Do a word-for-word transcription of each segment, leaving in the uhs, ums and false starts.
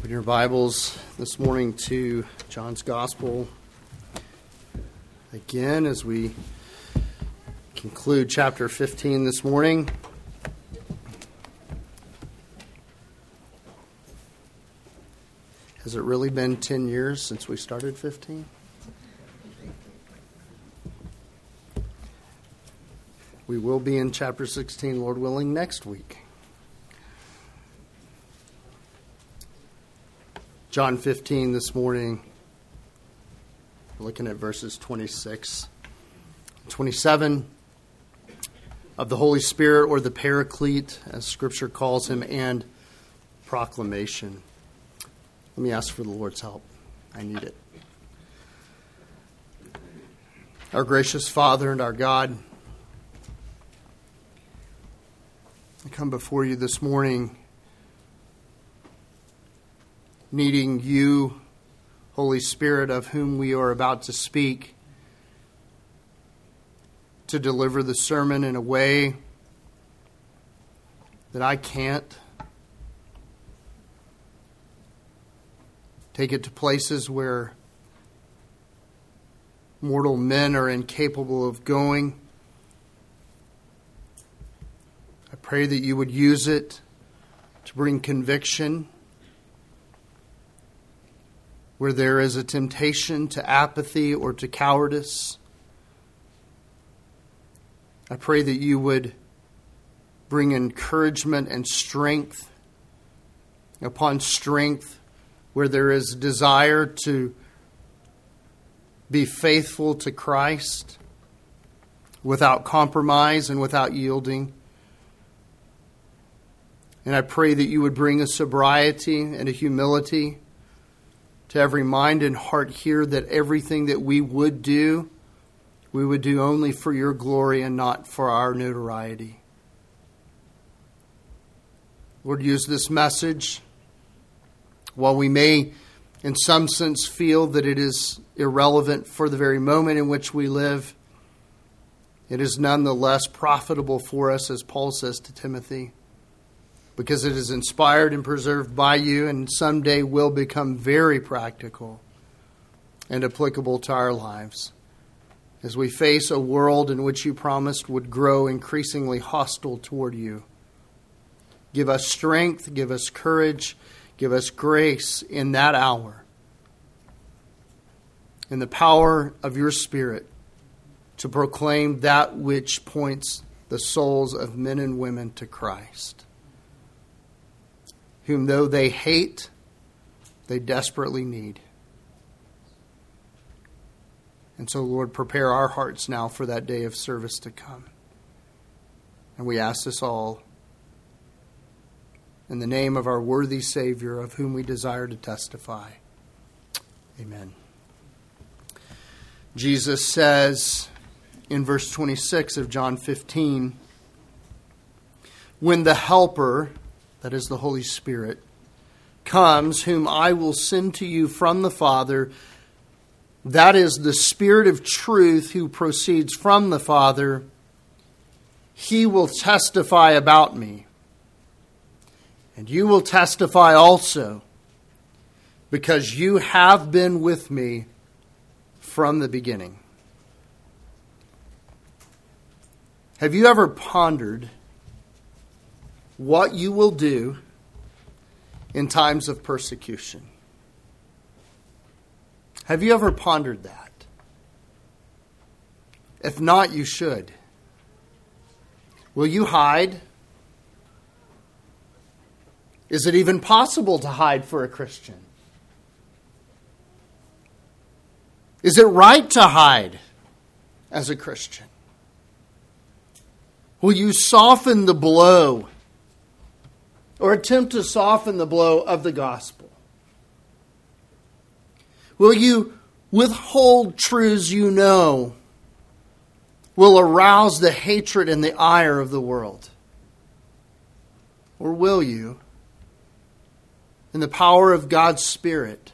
Open your Bibles this morning to John's Gospel again as we conclude chapter fifteen this morning. Has it really been ten years since we started fifteen? We will be in chapter sixteen, Lord willing, next week. John fifteen this morning, we're looking at verses twenty-six, twenty-seven of the Holy Spirit, or the Paraclete, as Scripture calls him, and proclamation. Let me ask for the Lord's help. I need it. Our gracious Father and our God, I come before you this morning needing you, Holy Spirit, of whom we are about to speak, to deliver the sermon in a way that I can't. Take it to places where mortal men are incapable of going. I pray that you would use it to bring conviction where there is a temptation to apathy or to cowardice. I pray that you would bring encouragement and strength upon strength where there is desire to be faithful to Christ without compromise and without yielding. And I pray that you would bring a sobriety and a humility to every mind and heart here, that everything that we would do, we would do only for your glory and not for our notoriety. Lord, use this message. While we may, in some sense, feel that it is irrelevant for the very moment in which we live, it is nonetheless profitable for us, as Paul says to Timothy, because it is inspired and preserved by you and someday will become very practical and applicable to our lives as we face a world in which you promised would grow increasingly hostile toward you. Give us strength, give us courage, give us grace in that hour, in the power of your Spirit, to proclaim that which points the souls of men and women to Christ, whom though they hate, they desperately need. And so, Lord, prepare our hearts now for that day of service to come. And we ask this all in the name of our worthy Savior, of whom we desire to testify. Amen. Jesus says in verse twenty-six of John fifteen, when the Helper, that is the Holy Spirit, comes, whom I will send to you from the Father, that is the Spirit of truth who proceeds from the Father, he will testify about me. And you will testify also, because you have been with me from the beginning. Have you ever pondered what you will do in times of persecution? Have you ever pondered that? If not, you should. Will you hide? Is it even possible to hide for a Christian? Is it right to hide as a Christian? Will you soften the blow or attempt to soften the blow of the gospel? Will you withhold truths you know will arouse the hatred and the ire of the world? Or will you, in the power of God's Spirit,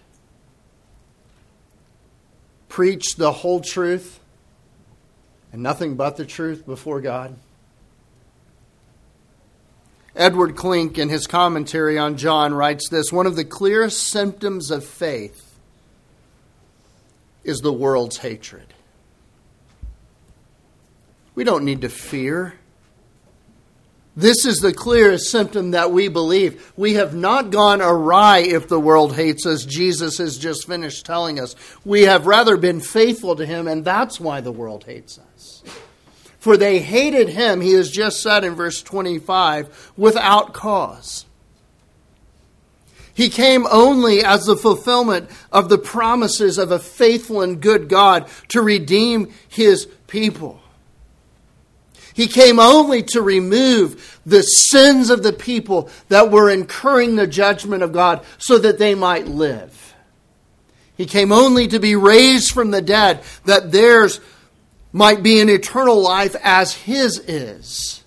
preach the whole truth and nothing but the truth before God? Edward Klink, in his commentary on John, writes this: one of the clearest symptoms of faith is the world's hatred. We don't need to fear. This is the clearest symptom that we believe. We have not gone awry if the world hates us. Jesus has just finished telling us. We have rather been faithful to Him, and that's why the world hates us. For they hated Him, He has just said in verse twenty-five, without cause. He came only as the fulfillment of the promises of a faithful and good God to redeem His people. He came only to remove the sins of the people that were incurring the judgment of God so that they might live. He came only to be raised from the dead that theirs might be an eternal life as His is.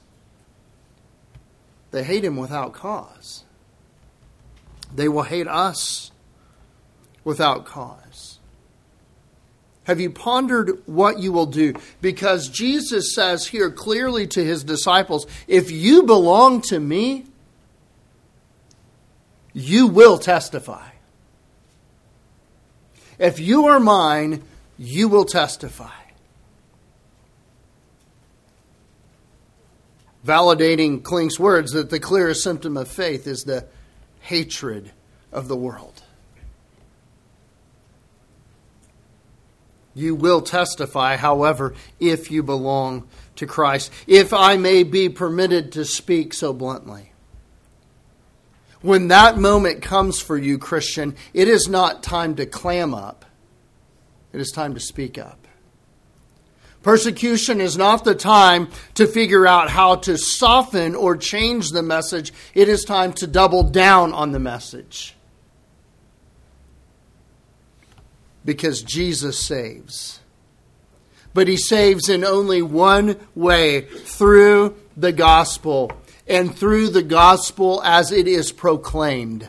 They hate Him without cause. They will hate us without cause. Have you pondered what you will do? Because Jesus says here clearly to His disciples, if you belong to me, you will testify. If you are mine, you will testify. Validating Klink's words that the clearest symptom of faith is the hatred of the world. You will testify, however, if you belong to Christ. If I may be permitted to speak so bluntly. When that moment comes for you, Christian, it is not time to clam up. It is time to speak up. Persecution is not the time to figure out how to soften or change the message. It is time to double down on the message. Because Jesus saves. But He saves in only one way, through the gospel. And through the gospel as it is proclaimed.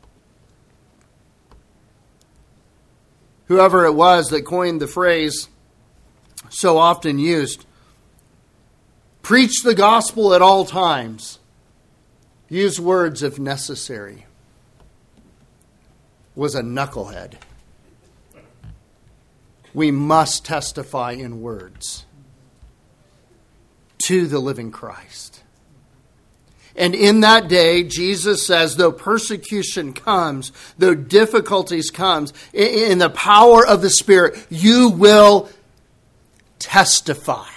Whoever it was that coined the phrase so often used, preach the gospel at all times. Use words if necessary. Was a knucklehead. We must testify in words to the living Christ. And in that day, Jesus says, though persecution comes, though difficulties comes, in the power of the Spirit, you will testify.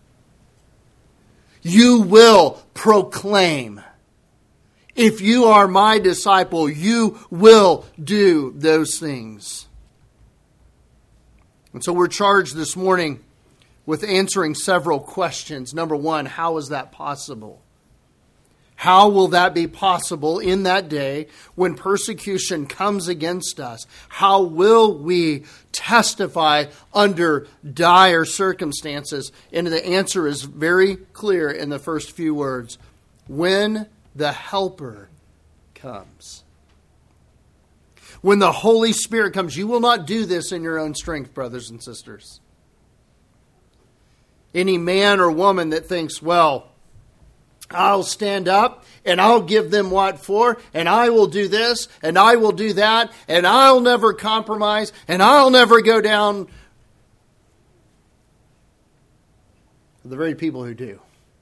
You will proclaim. If you are my disciple, you will do those things. And so we're charged this morning with answering several questions. Number one, how is that possible? How will that be possible in that day when persecution comes against us? How will we testify under dire circumstances? And the answer is very clear in the first few words. When the Helper comes. When the Holy Spirit comes, you will not do this in your own strength, brothers and sisters. Any man or woman that thinks, well, I'll stand up and I'll give them what for, and I will do this and I will do that, and I'll never compromise and I'll never go down. The very people who do.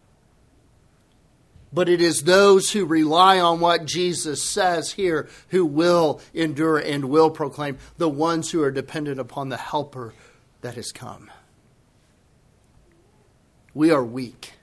But it is those who rely on what Jesus says here who will endure and will proclaim, the ones who are dependent upon the Helper that has come. We are weak.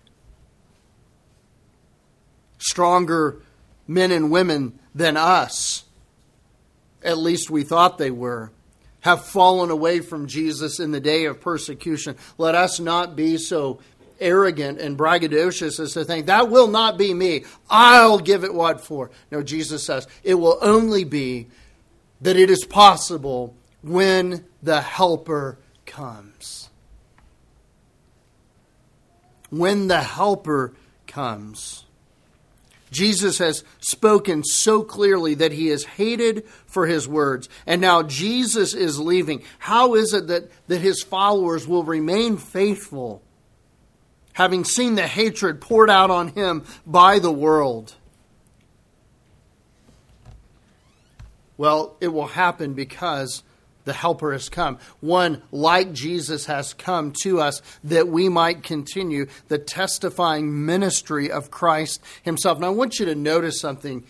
Stronger men and women than us, at least we thought they were, have fallen away from Jesus in the day of persecution. Let us not be so arrogant and braggadocious as to think, that will not be me. I'll give it what for. No, Jesus says, it will only be that it is possible when the Helper comes. When the Helper comes. Jesus has spoken so clearly that he is hated for his words. And now Jesus is leaving. How is it that, that his followers will remain faithful, having seen the hatred poured out on him by the world? Well, it will happen because the Helper has come. One like Jesus has come to us that we might continue the testifying ministry of Christ himself. Now, I want you to notice something.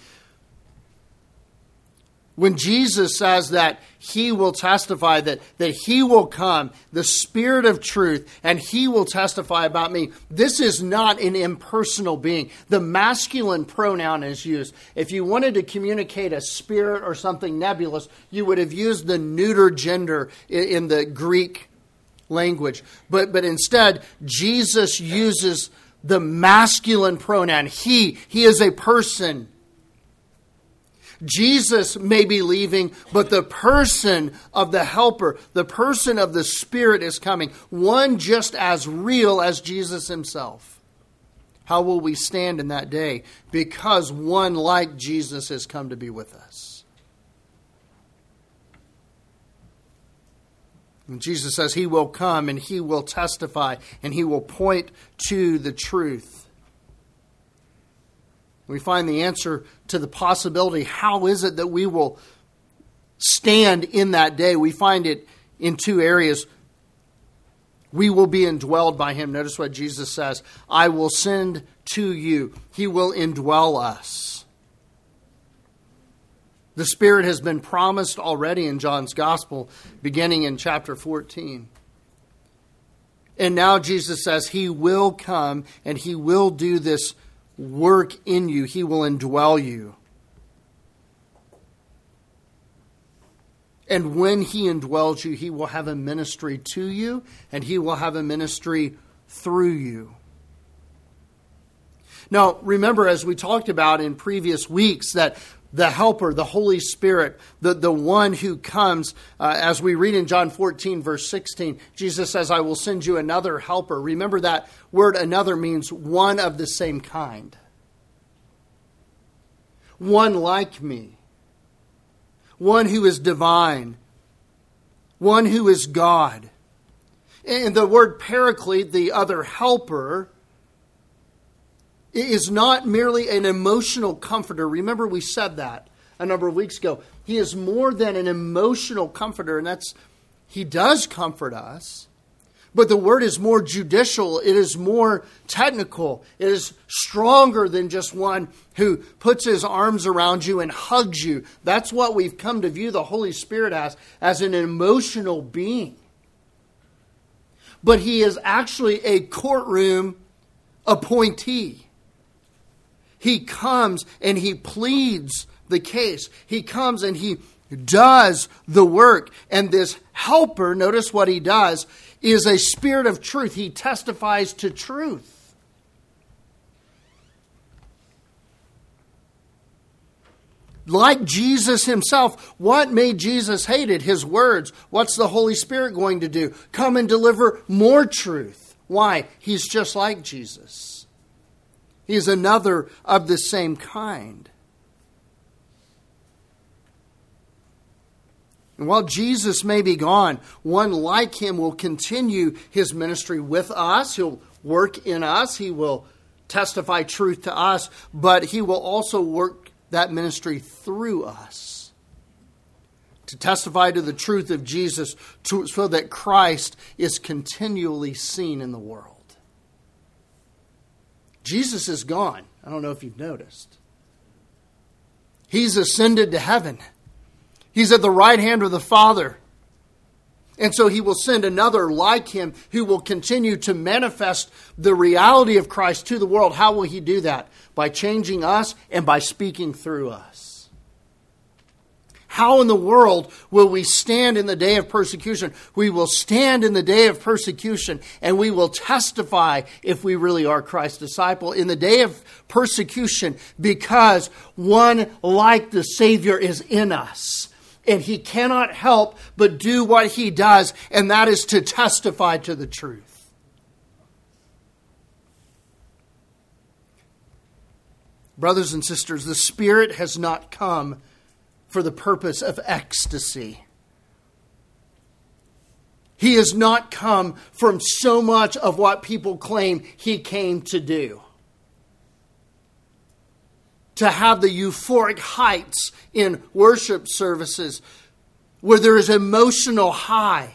When Jesus says that he will testify, that, that he will come, the Spirit of truth, and he will testify about me, this is not an impersonal being. The masculine pronoun is used. If you wanted to communicate a spirit or something nebulous, you would have used the neuter gender in, in the Greek language. But, but instead, Jesus uses the masculine pronoun. He, he is a person. Jesus may be leaving, but the person of the Helper, the person of the Spirit is coming. One just as real as Jesus himself. How will we stand in that day? Because one like Jesus has come to be with us. And Jesus says he will come and he will testify and he will point to the truth. We find the answer to the possibility, how is it that we will stand in that day? We find it in two areas. We will be indwelled by him. Notice what Jesus says, I will send to you. He will indwell us. The Spirit has been promised already in John's Gospel, beginning in chapter fourteen. And now Jesus says he will come and he will do this work in you. He will indwell you. And when he indwells you, he will have a ministry to you, and he will have a ministry through you. Now, remember, as we talked about in previous weeks, that the Helper, the Holy Spirit, the, the one who comes, uh, as we read in John fourteen, verse sixteen, Jesus says, I will send you another Helper. Remember that word another means one of the same kind. One like me. One who is divine. One who is God. And the word paraclete, the other helper, is not merely an emotional comforter. Remember, we said that a number of weeks ago. He is more than an emotional comforter, and that's, he does comfort us. But the word is more judicial. It is more technical. It is stronger than just one who puts his arms around you and hugs you. That's what we've come to view the Holy Spirit as, as an emotional being. But he is actually a courtroom appointee. He comes and he pleads the case. He comes and he does the work. And this helper, notice what he does, is a spirit of truth. He testifies to truth. Like Jesus himself, what made Jesus hated? His words. What's the Holy Spirit going to do? Come and deliver more truth. Why? He's just like Jesus. He's another of the same kind. And while Jesus may be gone, one like him will continue his ministry with us. He'll work in us. He will testify truth to us. But he will also work that ministry through us to testify to the truth of Jesus to, so that Christ is continually seen in the world. Jesus is gone. I don't know if you've noticed. He's ascended to heaven. He's at the right hand of the Father. And so he will send another like him who will continue to manifest the reality of Christ to the world. How will he do that? By changing us and by speaking through us. How in the world will we stand in the day of persecution? We will stand in the day of persecution and we will testify if we really are Christ's disciple in the day of persecution because one like the Savior is in us. And he cannot help but do what he does, and that is to testify to the truth. Brothers and sisters, the Spirit has not come for the purpose of ecstasy. He has not come from so much of what people claim he came to do. to have the euphoric heights in worship services where there is emotional high.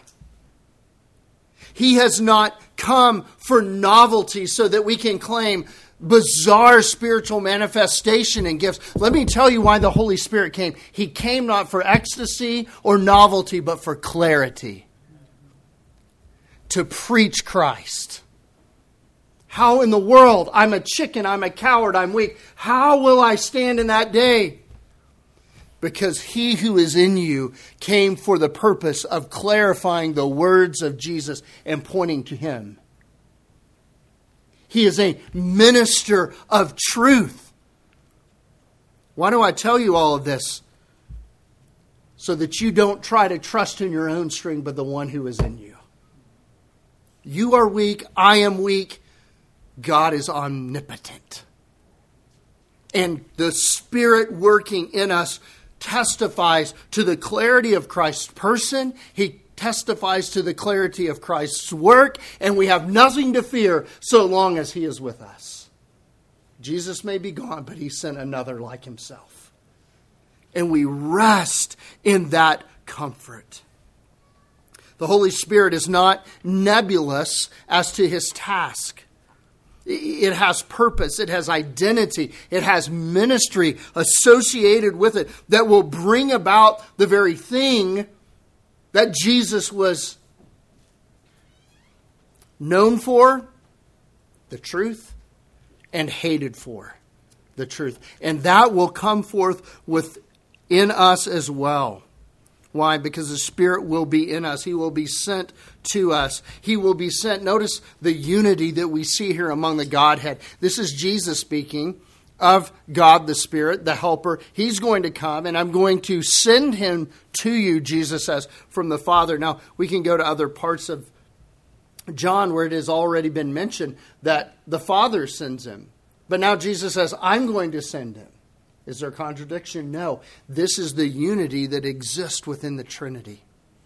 He has not come for novelty so that we can claim bizarre spiritual manifestation and gifts. Let me tell you why the Holy Spirit came. He came not for ecstasy or novelty, but for clarity. To preach Christ. How in the world? I'm a chicken, I'm a coward, I'm weak. How will I stand in that day? Because he who is in you came for the purpose of clarifying the words of Jesus and pointing to him. He is a minister of truth. Why do I tell you all of this? So that you don't try to trust in your own strength, but the one who is in you. You are weak, I am weak. God is omnipotent. And the Spirit working in us testifies to the clarity of Christ's person. He testifies to the clarity of Christ's work. And we have nothing to fear so long as he is with us. Jesus may be gone, but he sent another like himself. And we rest in that comfort. The Holy Spirit is not nebulous as to his task. It has purpose. It has identity. It has ministry associated with it that will bring about the very thing that Jesus was known for, the truth, and hated for, the truth. And that will come forth within us as well. Why? Because the Spirit will be in us. He will be sent to us. He will be sent. Notice the unity that we see here among the Godhead. This is Jesus speaking of God the Spirit, the Helper. He's going to come, and I'm going to send him to you, Jesus says, from the Father. Now, we can go to other parts of John where it has already been mentioned that the Father sends him. But now Jesus says, I'm going to send him. Is there a contradiction? No. This is the unity that exists within the Trinity.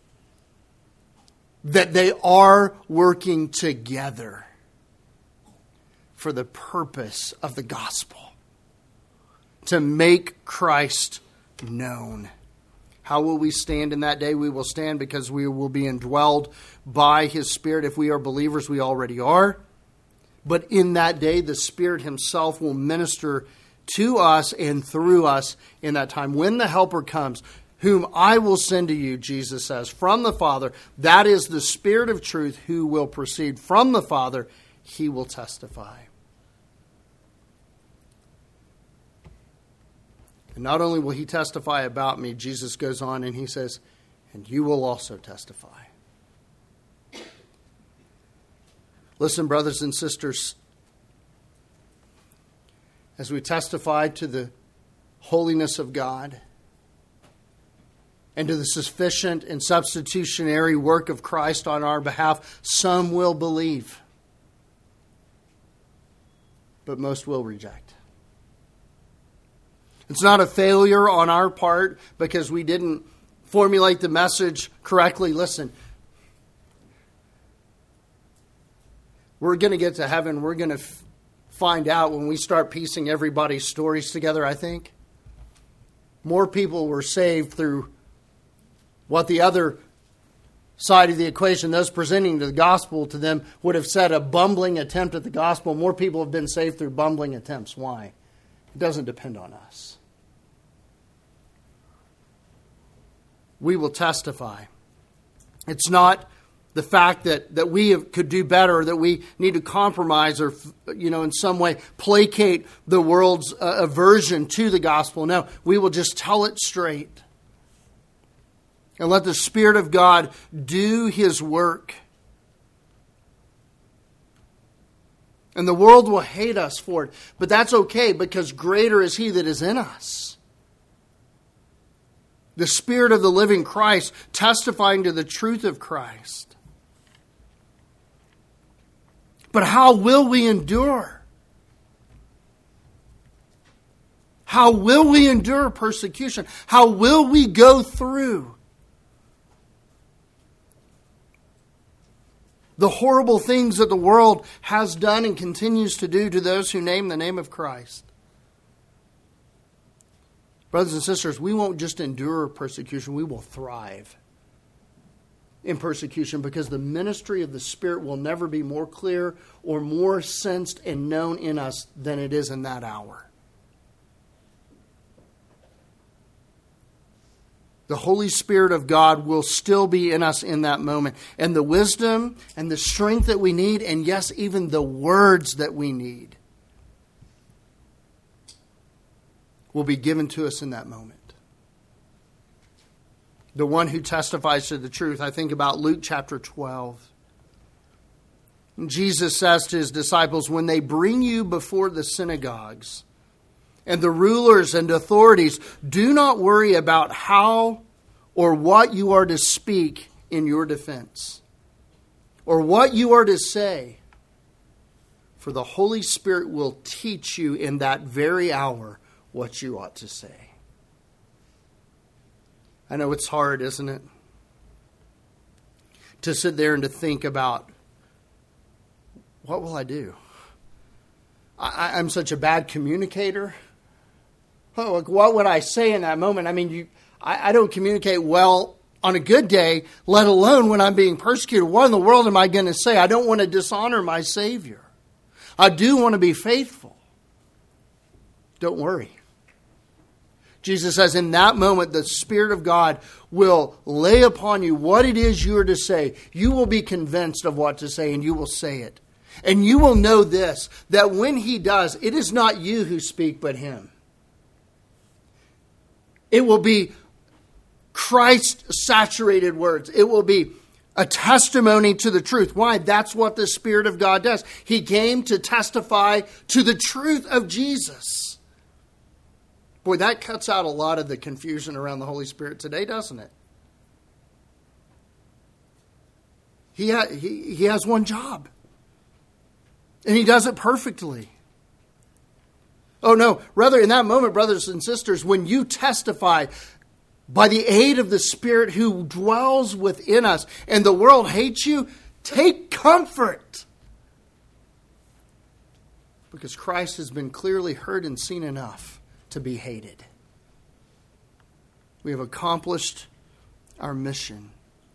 That they are working together for the purpose of the gospel. To make Christ known. How will we stand in that day? We will stand because we will be indwelled by his Spirit. If we are believers, we already are. But in that day, the Spirit himself will minister to us and through us in that time. When the Helper comes, whom I will send to you, Jesus says, from the Father, that is the Spirit of truth who will proceed from the Father, he will testify. And not only will he testify about me, Jesus goes on and he says, and you will also testify. Listen, brothers and sisters, as we testify to the holiness of God and to the sufficient and substitutionary work of Christ on our behalf, some will believe, but most will reject. It's not a failure on our part because we didn't formulate the message correctly. Listen, we're going to get to heaven. We're going to f- find out when we start piecing everybody's stories together, I think. More people were saved through what the other side of the equation, those presenting the gospel to them, would have said a bumbling attempt at the gospel. More people have been saved through bumbling attempts. Why? It doesn't depend on us. We will testify. It's not the fact that, that we have, could do better, that we need to compromise or, you know, in some way placate the world's uh, aversion to the gospel. No, we will just tell it straight. And let the Spirit of God do his work. And the world will hate us for it. But that's okay because greater is he that is in us. The Spirit of the living Christ testifying to the truth of Christ. But how will we endure? How will we endure persecution? How will we go through the horrible things that the world has done and continues to do to those who name the name of Christ? Brothers and sisters, we won't just endure persecution, we will thrive in persecution, because the ministry of the Spirit will never be more clear or more sensed and known in us than it is in that hour. The Holy Spirit of God will still be in us in that moment. And the wisdom and the strength that we need, and yes, even the words that we need, will be given to us in that moment. The one who testifies to the truth. I think about Luke chapter twelve. And Jesus says to his disciples, when they bring you before the synagogues and the rulers and authorities, do not worry about how or what you are to speak in your defense, or what you are to say, for the Holy Spirit will teach you in that very hour what you ought to say. I know it's hard, isn't it? To sit there and to think about, what will I do? I, I'm such a bad communicator. Oh, like, what would I say in that moment? I mean, you, I, I don't communicate well on a good day, let alone when I'm being persecuted. What in the world am I going to say? I don't want to dishonor my Savior. I do want to be faithful. Don't worry. Jesus says in that moment, the Spirit of God will lay upon you what it is you are to say. You will be convinced of what to say, and you will say it. And you will know this, that when He does, it is not you who speak, but Him. It will be Christ-saturated words. It will be a testimony to the truth. Why? That's what the Spirit of God does. He came to testify to the truth of Jesus. Boy, that cuts out a lot of the confusion around the Holy Spirit today, doesn't it? He, ha- he, he has one job. And He does it perfectly. Oh no, rather in that moment, brothers and sisters, when you testify by the aid of the Spirit who dwells within us and the world hates you, take comfort. Because Christ has been clearly heard and seen enough to be hated. We have accomplished our mission.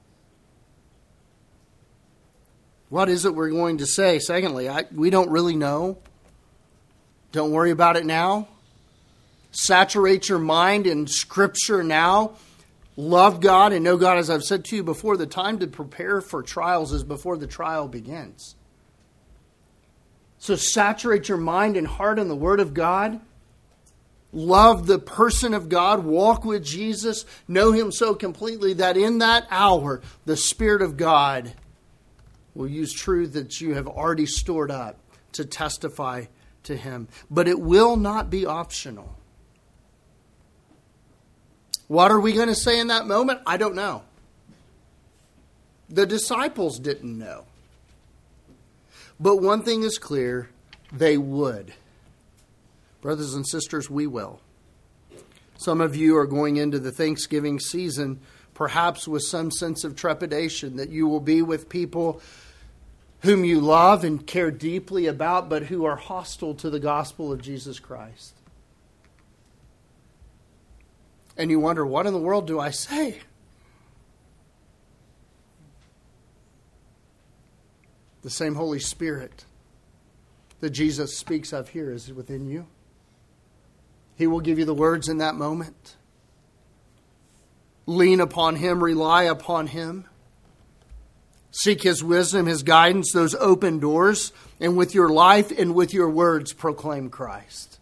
What is it we're going to say? Secondly, I, we don't really know. Don't worry about it now. Saturate your mind in Scripture now. Love God and know God, as I've said to you before. The time to prepare for trials is before the trial begins. So saturate your mind and heart in the Word of God. Love the person of God. Walk with Jesus. Know Him so completely that in that hour, the Spirit of God will use truth that you have already stored up to testify to Him. But it will not be optional. What are we going to say in that moment? I don't know. The disciples didn't know. But one thing is clear, they would. Brothers and sisters, we will. Some of you are going into the Thanksgiving season perhaps with some sense of trepidation that you will be with people whom you love and care deeply about, but who are hostile to the gospel of Jesus Christ. And you wonder, what in the world do I say? The same Holy Spirit that Jesus speaks of here is within you. He will give you the words in that moment. Lean upon Him, rely upon Him. Seek His wisdom, His guidance, those open doors, and with your life and with your words proclaim Christ.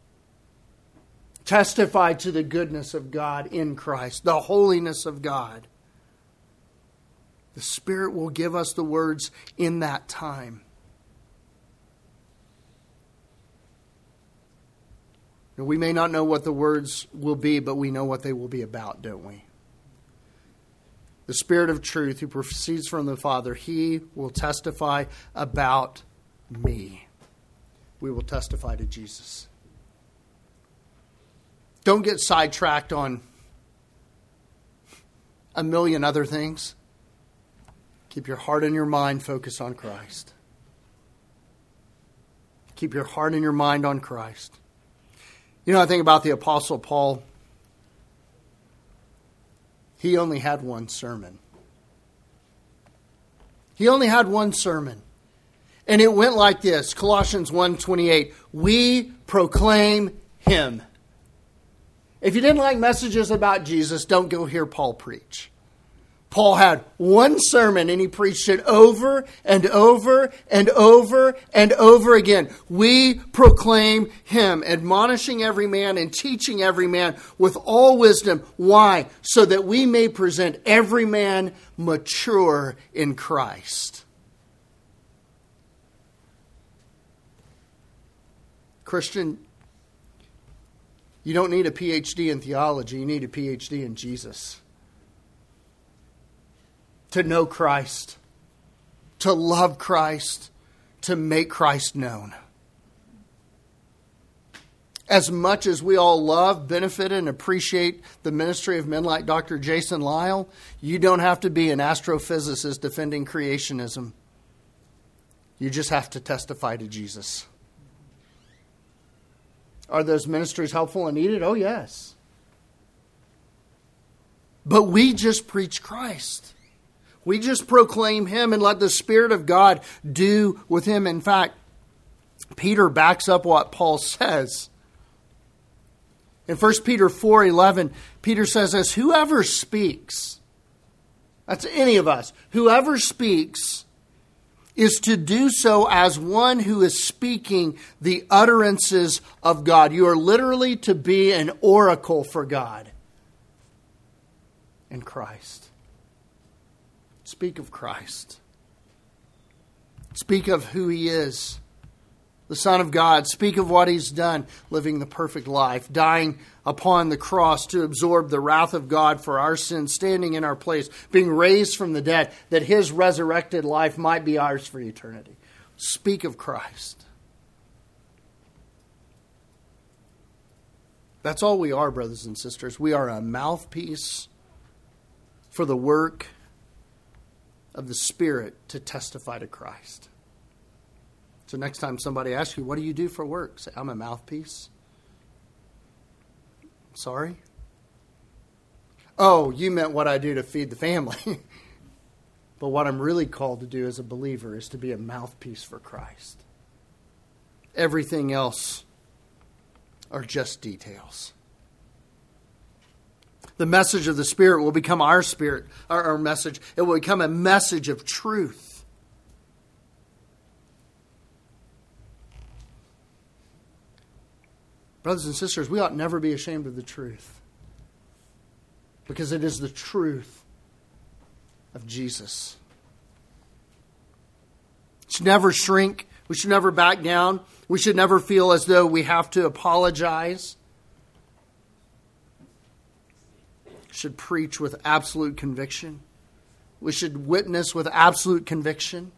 Testify to the goodness of God in Christ, the holiness of God. The Spirit will give us the words in that time. Now, we may not know what the words will be, but we know what they will be about, don't we? The Spirit of truth who proceeds from the Father, He will testify about me. We will testify to Jesus. Don't get sidetracked on a million other things. Keep your heart and your mind focused on Christ. Keep your heart and your mind on Christ. You know, I think about the Apostle Paul. He only had one sermon. He only had one sermon. And it went like this, Colossians one twenty-eight, we proclaim Him. If you didn't like messages about Jesus, don't go hear Paul preach. Paul had one sermon and he preached it over and over and over and over again. We proclaim Him, admonishing every man and teaching every man with all wisdom. Why? So that we may present every man mature in Christ. Christian, you don't need a P H D in theology. You need a P H D in Jesus. To know Christ. To love Christ. To make Christ known. As much as we all love, benefit, and appreciate the ministry of men like Doctor Jason Lisle, you don't have to be an astrophysicist defending creationism. You just have to testify to Jesus. Are those ministries helpful and needed? Oh, yes. But we just preach Christ. We just proclaim Him and let the Spirit of God do with Him. In fact, Peter backs up what Paul says. In First Peter four eleven, Peter says this, whoever speaks, that's any of us, whoever speaks is to do so as one who is speaking the utterances of God. You are literally to be an oracle for God in Christ. Speak of Christ. Speak of who He is, the Son of God. Speak of what He's done, living the perfect life, dying upon the cross to absorb the wrath of God for our sins, standing in our place, being raised from the dead, that His resurrected life might be ours for eternity. Speak of Christ. That's all we are, brothers and sisters. We are a mouthpiece for the work of the Spirit to testify to Christ. So next time somebody asks you, what do you do for work? Say, I'm a mouthpiece. Sorry? Oh, you meant what I do to feed the family. But what I'm really called to do as a believer is to be a mouthpiece for Christ. Everything else are just details. The message of the Spirit will become our spirit, our, our message. It will become a message of truth. Brothers and sisters, we ought never be ashamed of the truth. Because it is the truth of Jesus. We should never shrink. We should never back down. We should never feel as though we have to apologize. We should preach with absolute conviction. We should witness with absolute conviction.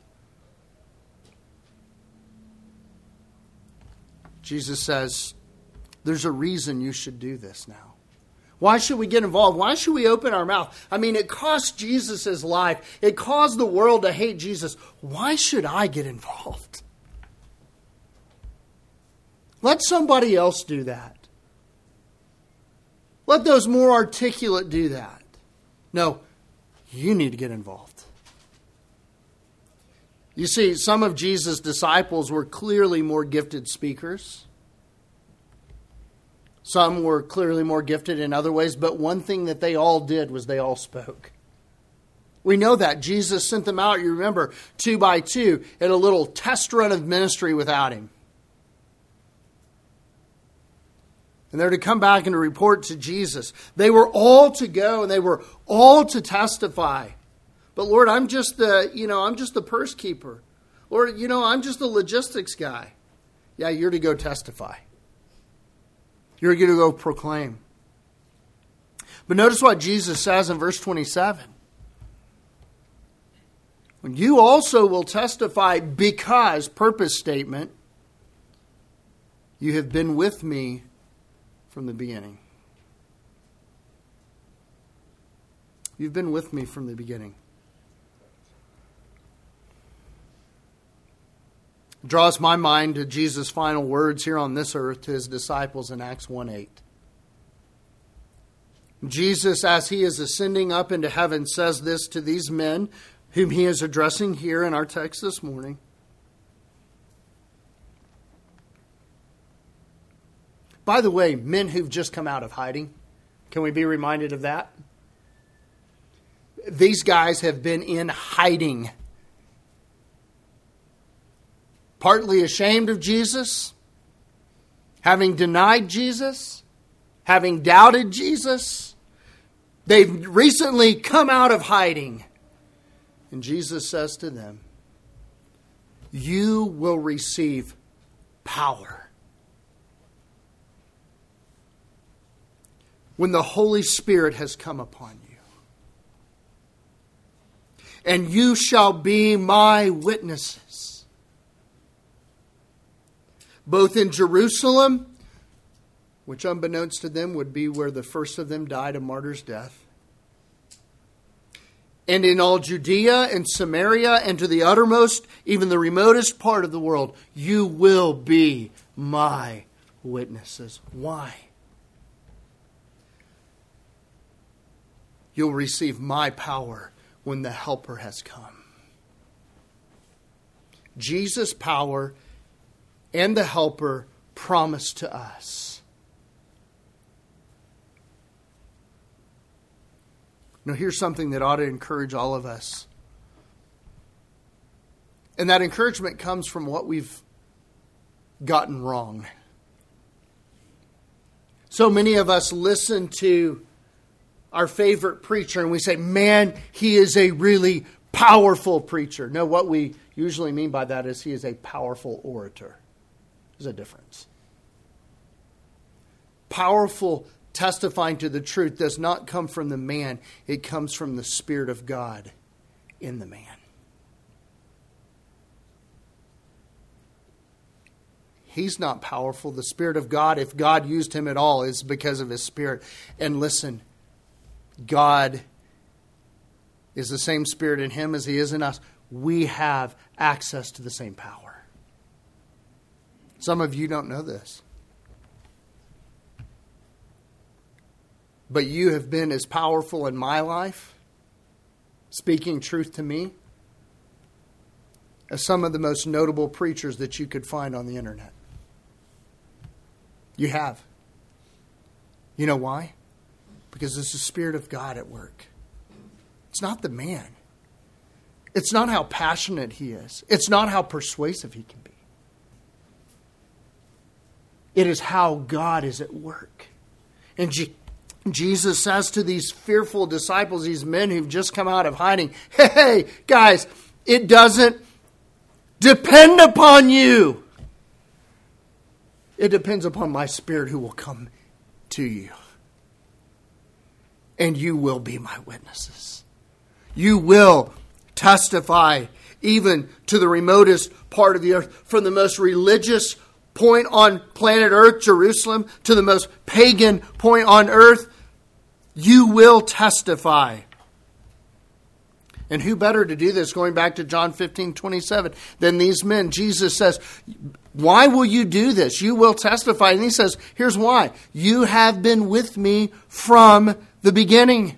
Jesus says, there's a reason you should do this now. Why should we get involved? Why should we open our mouth? I mean, it cost Jesus his life. It caused the world to hate Jesus. Why should I get involved? Let somebody else do that. Let those more articulate do that. No, you need to get involved. You see, some of Jesus' disciples were clearly more gifted speakers. Some were clearly more gifted in other ways, but one thing that they all did was they all spoke. We know that. Jesus sent them out, you remember, two by two, in a little test run of ministry without Him. And they're to come back and to report to Jesus. They were all to go and they were all to testify. But Lord, I'm just the, you know, I'm just the purse keeper. Lord, you know, I'm just the logistics guy. Yeah, you're to go testify. You're going to go proclaim. But notice what Jesus says in verse twenty-seven. When you also will testify because, purpose statement, you have been with me from the beginning. You've been with me from the beginning. It draws my mind to Jesus' final words here on this earth to His disciples in Acts one eight. Jesus, as he is ascending up into heaven, says this to these men whom he is addressing here in our text this morning. By the way, men who've just come out of hiding, can we be reminded of that? These guys have been in hiding. Partly ashamed of Jesus, having denied Jesus, having doubted Jesus. They've recently come out of hiding. And Jesus says to them, you will receive power when the Holy Spirit has come upon you. And you shall be my witnesses, both in Jerusalem, which unbeknownst to them would be where the first of them died a martyr's death, and in all Judea and Samaria and to the uttermost, even the remotest part of the world. You will be my witnesses. Why? You'll receive my power when the Helper has come. Jesus' power and the Helper promised to us. Now, here's something that ought to encourage all of us. And that encouragement comes from what we've gotten wrong. So many of us listen to our favorite preacher and we say, man, he is a really powerful preacher. No, what we usually mean by that is he is a powerful orator. There's a difference. Powerful testifying to the truth does not come from the man. It comes from the Spirit of God in the man. He's not powerful. The Spirit of God, if God used him at all, is because of his Spirit. And listen, God is the same Spirit in him as he is in us. We have access to the same power. Some of you don't know this. But you have been as powerful in my life, speaking truth to me, as some of the most notable preachers that you could find on the internet. You have. You know why? Because it's the Spirit of God at work. It's not the man. It's not how passionate he is. It's not how persuasive he can be. It is how God is at work. And G- Jesus says to these fearful disciples, these men who've just come out of hiding, hey, guys, it doesn't depend upon you. It depends upon my Spirit who will come to you. And you will be my witnesses. You will testify even to the remotest part of the earth, from the most religious point on planet Earth, Jerusalem, to the most pagan point on earth. You will testify. And who better to do this, going back to John fifteen twenty-seven, than these men? Jesus says, why will you do this? You will testify. And he says, here's why. You have been with me from the beginning.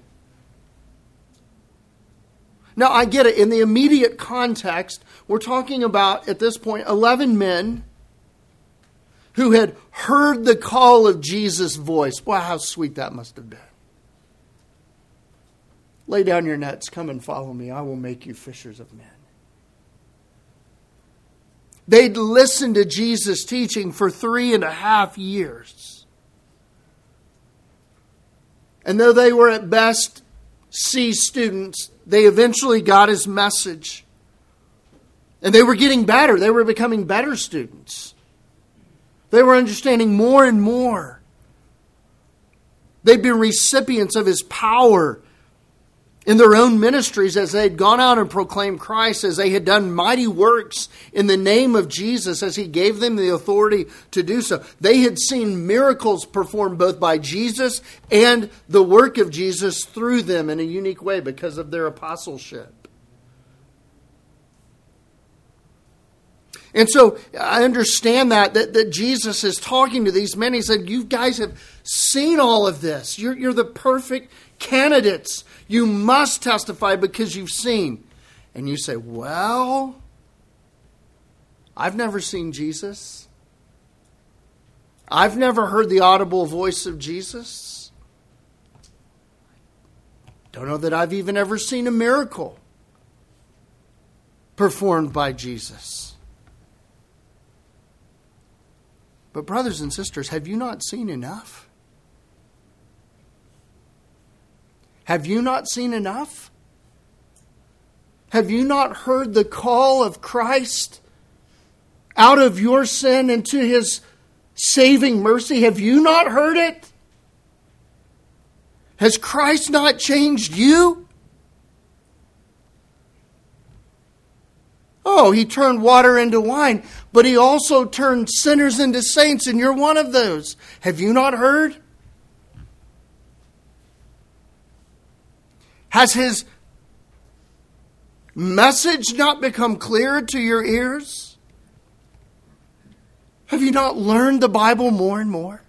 Now, I get it. In the immediate context, we're talking about, at this point, eleven men who had heard the call of Jesus' voice. Wow, how sweet that must have been. Lay down your nets, come and follow me. I will make you fishers of men. They'd listened to Jesus' teaching for three and a half years. And though they were at best C students, they eventually got his message. And they were getting better. They were becoming better students. They were understanding more and more. They'd been recipients of his power in their own ministries as they had gone out and proclaimed Christ, as they had done mighty works in the name of Jesus, as he gave them the authority to do so. They had seen miracles performed both by Jesus and the work of Jesus through them in a unique way because of their apostleship. And so I understand that, that, that Jesus is talking to these men. He said, you guys have seen all of this. You're, you're the perfect candidates. You must testify because you've seen. And you say, well, I've never seen Jesus. I've never heard the audible voice of Jesus. Don't know that I've even ever seen a miracle performed by Jesus. But brothers and sisters, have you not seen enough? Have you not seen enough? Have you not heard the call of Christ out of your sin into His saving mercy? Have you not heard it? Has Christ not changed you? Oh, He turned water into wine, but He also turned sinners into saints, and you're one of those. Have you not heard? Has His message not become clearer to your ears? Have you not learned the Bible more and more?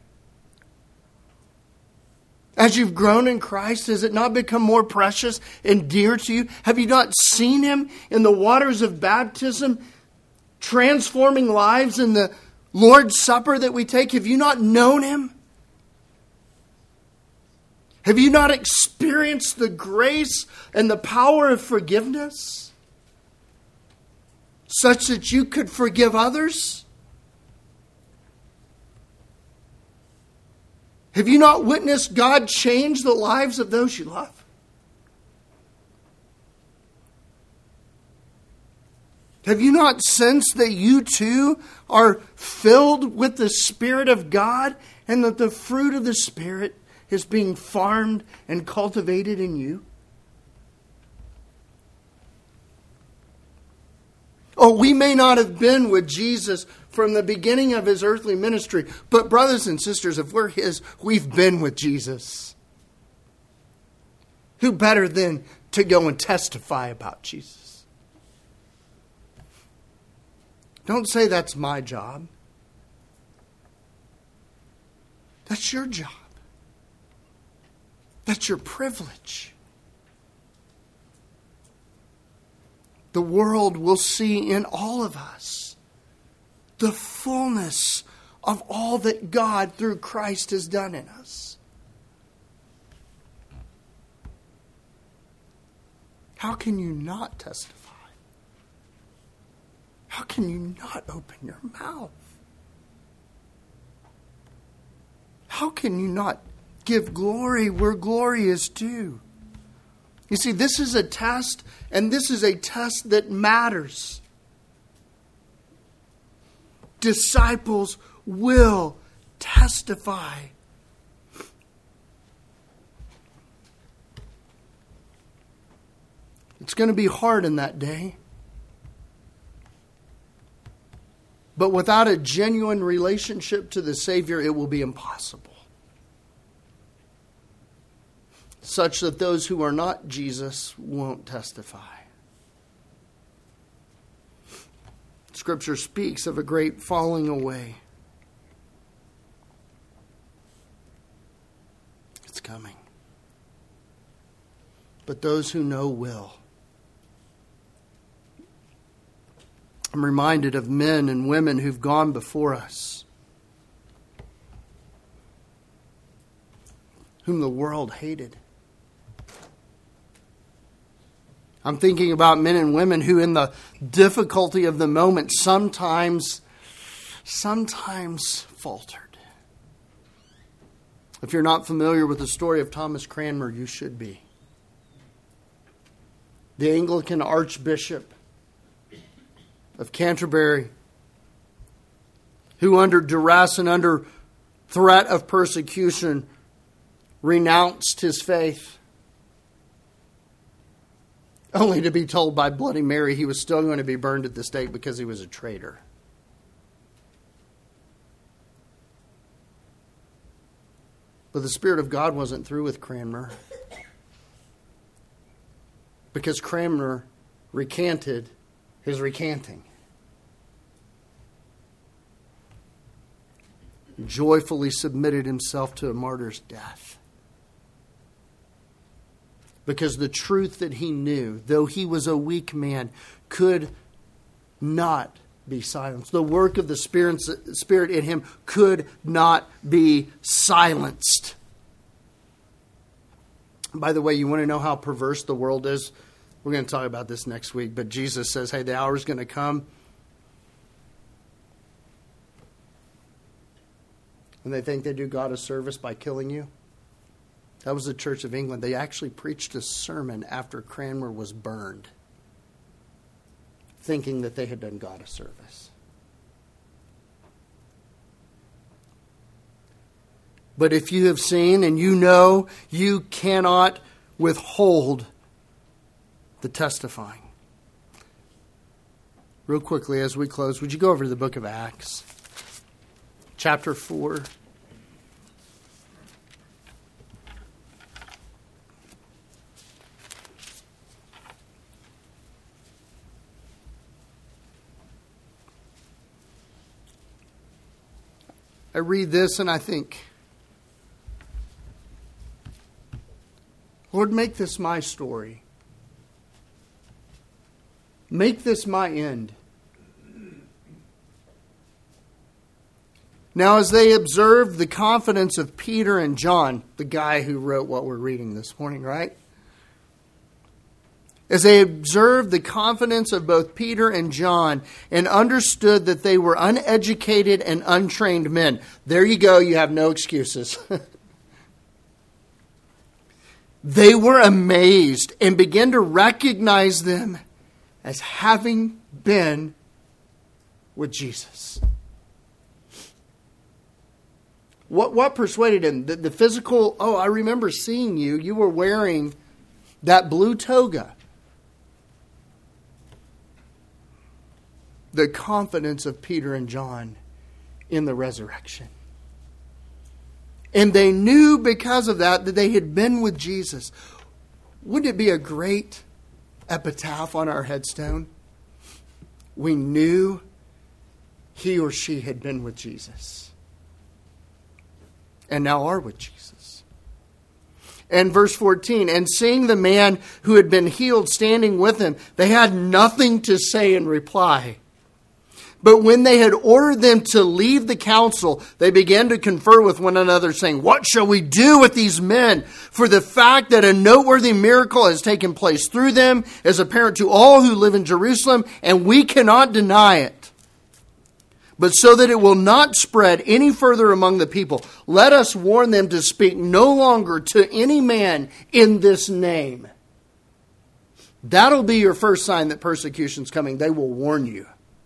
As you've grown in Christ, has it not become more precious and dear to you? Have you not seen Him in the waters of baptism, transforming lives in the Lord's Supper that we take? Have you not known Him? Have you not experienced the grace and the power of forgiveness such that you could forgive others? Have you not witnessed God change the lives of those you love? Have you not sensed that you too are filled with the Spirit of God and that the fruit of the Spirit is being farmed and cultivated in you? Oh, we may not have been with Jesus from the beginning of His earthly ministry, but brothers and sisters, if we're His, we've been with Jesus. Who better than to go and testify about Jesus? Don't say that's my job. That's your job. That's your privilege. The world will see in all of us the fullness of all that God through Christ has done in us. How can you not testify? How can you not open your mouth? How can you not give glory where glory is due? You see, this is a test, and this is a test that matters. Disciples will testify. It's going to be hard in that day. But without a genuine relationship to the Savior, it will be impossible. Such that those who are not Jesus won't testify. Scripture speaks of a great falling away. It's coming. But those who know will. I'm reminded of men and women who've gone before us, whom the world hated. I'm thinking about men and women who in the difficulty of the moment sometimes, sometimes faltered. If you're not familiar with the story of Thomas Cranmer, you should be. The Anglican Archbishop of Canterbury, who under duress and under threat of persecution renounced his faith, only to be told by Bloody Mary he was still going to be burned at the stake because he was a traitor. But the Spirit of God wasn't through with Cranmer, because Cranmer recanted his recanting. joyfully submitted himself to a martyr's death. Because the truth that he knew, though he was a weak man, could not be silenced. The work of the Spirit, Spirit in him could not be silenced. By the way, you want to know how perverse the world is? We're going to talk about this next week. But Jesus says, hey, the hour is going to come. And they think they do God a service by killing you. That was the Church of England. They actually preached a sermon after Cranmer was burned, thinking that they had done God a service. But if you have seen and you know, you cannot withhold the testifying. Real quickly as we close, would you go over to the book of Acts, chapter four. I read this and I think, Lord, make this my story. Make this my end. Now, as they observed the confidence of Peter and John, the guy who wrote what we're reading this morning, right? As they observed the confidence of both Peter and John and understood that they were uneducated and untrained men. There you go, you have no excuses. They were amazed and began to recognize them as having been with Jesus. What, what persuaded him? The, the physical, oh, I remember seeing you. You were wearing that blue toga. The confidence of Peter and John in the resurrection. And they knew because of that that they had been with Jesus. Wouldn't it be a great epitaph on our headstone? We knew he or she had been with Jesus. And now are with Jesus. And verse fourteen, and seeing the man who had been healed standing with him, they had nothing to say in reply. But when they had ordered them to leave the council, they began to confer with one another, saying, what shall we do with these men? For the fact that a noteworthy miracle has taken place through them is apparent to all who live in Jerusalem, and we cannot deny it. But so that it will not spread any further among the people, let us warn them to speak no longer to any man in this name. That'll be your first sign that persecution's coming. They will warn you.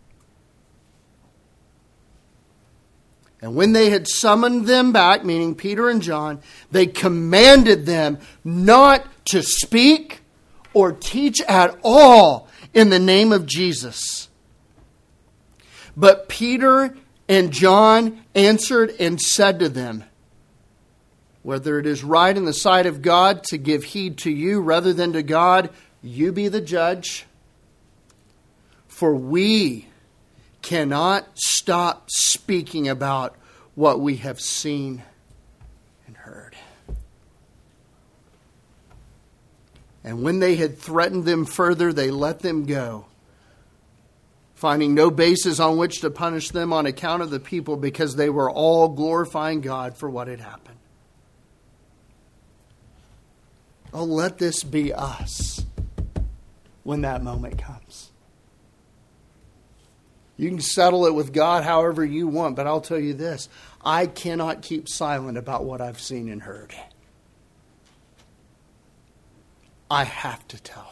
And when they had summoned them back, meaning Peter and John, they commanded them not to speak or teach at all in the name of Jesus. But Peter and John answered and said to them, whether it is right in the sight of God to give heed to you rather than to God, you be the judge. For we cannot stop speaking about what we have seen and heard. And when they had threatened them further, they let them go, finding no basis on which to punish them on account of the people, because they were all glorifying God for what had happened. Oh, let this be us when that moment comes. You can settle it with God however you want, but I'll tell you this. I cannot keep silent about what I've seen and heard. I have to tell.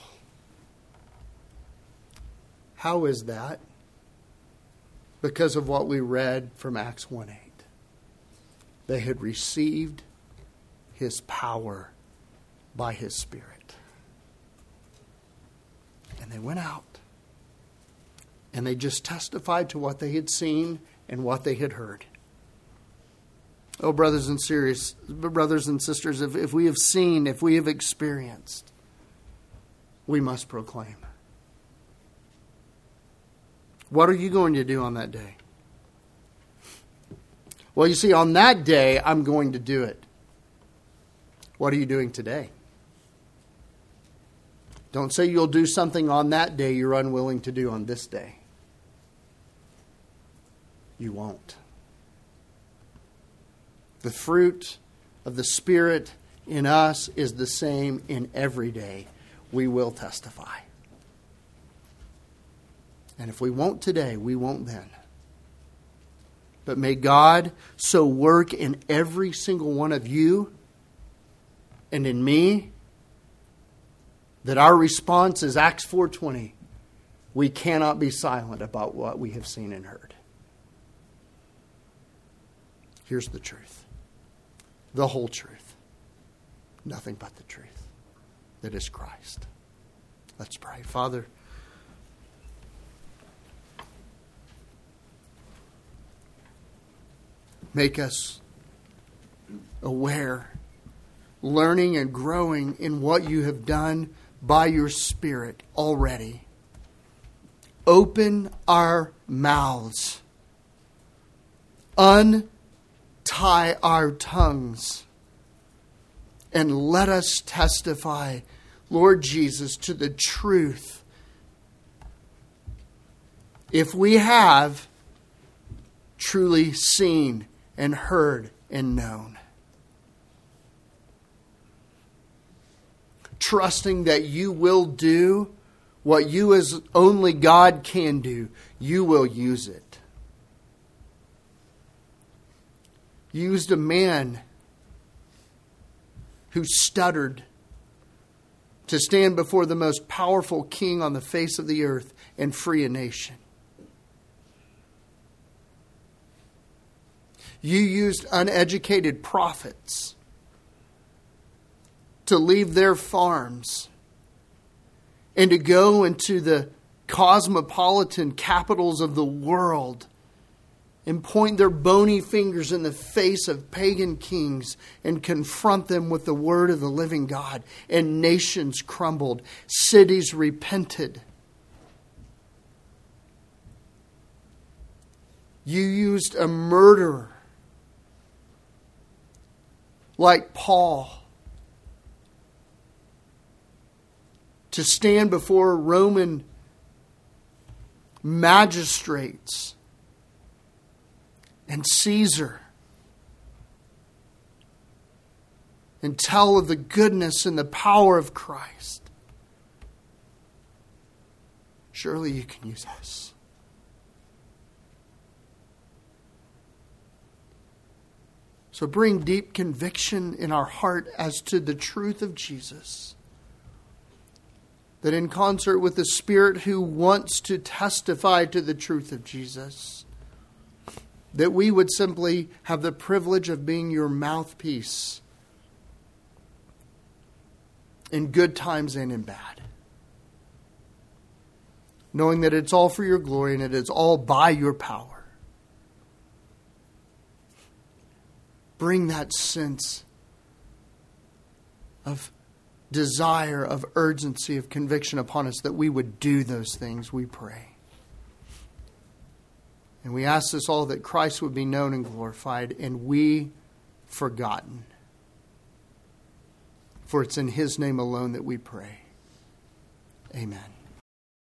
How is that? Because of what we read from Acts one eight. They had received His power by His Spirit. And they went out. And they just testified to what they had seen and what they had heard. Oh, brothers and serious, brothers and sisters, if, if we have seen, if we have experienced, we must proclaim. What are you going to do on that day? Well, you see, on that day, I'm going to do it. What are you doing today? Don't say you'll do something on that day you're unwilling to do on this day. You won't. The fruit of the Spirit in us is the same in every day. We will testify. And if we won't today, we won't then. But may God so work in every single one of you and in me that our response is Acts four twenty. We cannot be silent about what we have seen and heard. Here's the truth. The whole truth. Nothing but the truth. That is Christ. Let's pray. Father, make us aware, learning and growing in what you have done by your Spirit already. Open our mouths. Untie our tongues. And let us testify, Lord Jesus, to the truth. If we have truly seen and heard and known. Trusting that you will do what you as only God can do. You will use it. You used a man who stuttered to stand before the most powerful king on the face of the earth and free a nation. You used uneducated prophets to leave their farms and to go into the cosmopolitan capitals of the world and point their bony fingers in the face of pagan kings and confront them with the word of the living God. And nations crumbled. Cities repented. You used a murderer like Paul to stand before Roman magistrates and Caesar and tell of the goodness and the power of Christ. Surely you can use us. So bring deep conviction in our heart as to the truth of Jesus. That in concert with the Spirit who wants to testify to the truth of Jesus, that we would simply have the privilege of being your mouthpiece in good times and in bad. Knowing that it's all for your glory and it is all by your power. Bring that sense of desire, of urgency, of conviction upon us that we would do those things, we pray. And we ask this all that Christ would be known and glorified and we forgotten. For it's in His name alone that we pray. Amen.